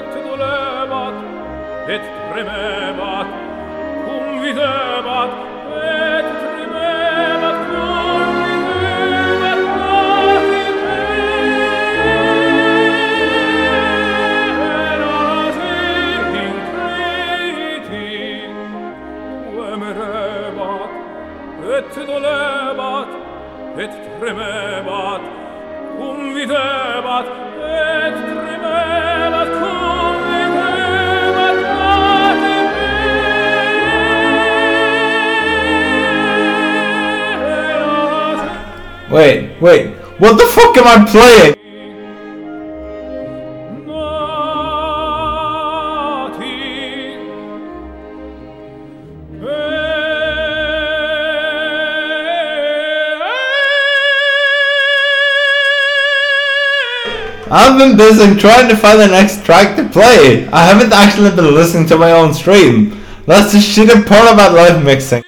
et dolebat, et tremebat, cum videbat, et tremebat, cum videbat, et dolebat, et tremebat, cum videbat, et tremebat, cum videbat, Wait, what the fuck am I playing? I've been busy trying to find the next track to play. I haven't actually been listening to my own stream. That's the shitty part about live mixing.